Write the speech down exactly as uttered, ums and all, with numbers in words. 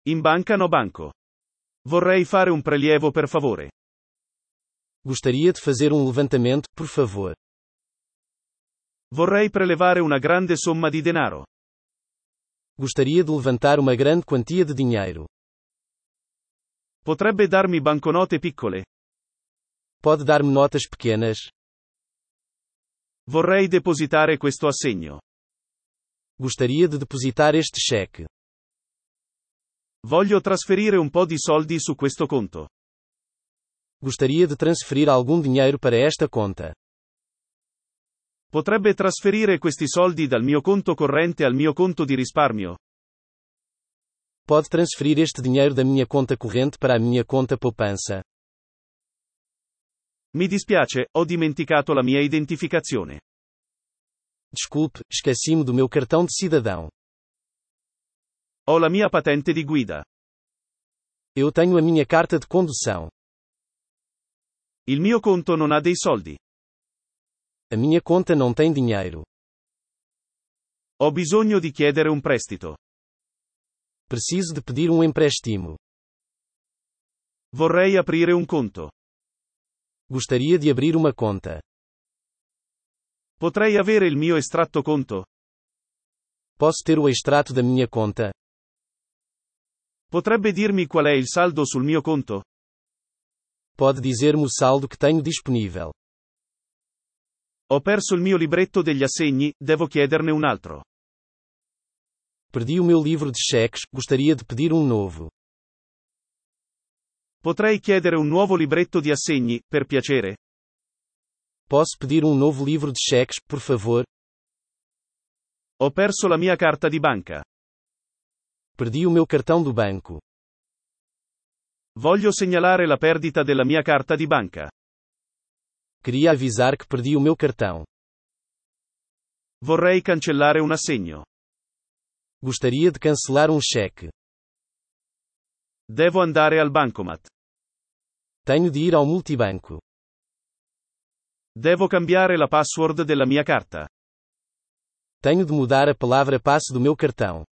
In banca no banco. Vorrei fare un prelievo per favore. Gostaria de fazer um levantamento, por favor. Vorrei prelevare una grande somma di denaro. Gostaria de levantar uma grande quantia de dinheiro. Potrebbe darmi banconote piccole? Pode dar-me notas pequenas? Vorrei depositare questo assegno. Gostaria de depositar este cheque. Voglio trasferire un po' di soldi su questo conto. Gostaria de transferir algum dinheiro para esta conta. Potrebbe trasferire questi soldi dal mio conto corrente al mio conto di risparmio? Pode transferir este dinheiro da minha conta corrente para a minha conta poupança. Mi dispiace, ho dimenticato la mia identificazione. Desculpe, esqueci-me do meu cartão de cidadão. Ho la mia patente di guida. Eu tenho a minha carta de condução. Il mio conto non ha dei soldi. A minha conta não tem dinheiro. Ho bisogno di chiedere un prestito. Preciso de pedir um empréstimo. Vorrei aprire un conto. Gostaria de abrir uma conta. Potrei avere il mio estratto conto? Posso ter o extrato da minha conta? Potrebbe dirmi qual è il saldo sul mio conto? Pode dizer-me o saldo que tenho disponível. Ho perso il mio libretto degli assegni, devo chiederne un altro. Perdi o meu livro de cheques, gostaria de pedir um novo. Potrei chiedere un nuovo libretto di assegni, per piacere? Posso pedir um novo livro de cheques, por favor? Ho perso la mia carta di banca. Perdi o meu cartão do banco. Voglio segnalare la perdita della mia carta di banca. Queria avisar que perdi o meu cartão. Vorrei cancellare un assegno. Gostaria de cancelar um cheque. Devo andare al bancomat. Tenho de ir ao multibanco. Devo cambiare la password della mia carta. Tenho de mudar a palavra passe do meu cartão.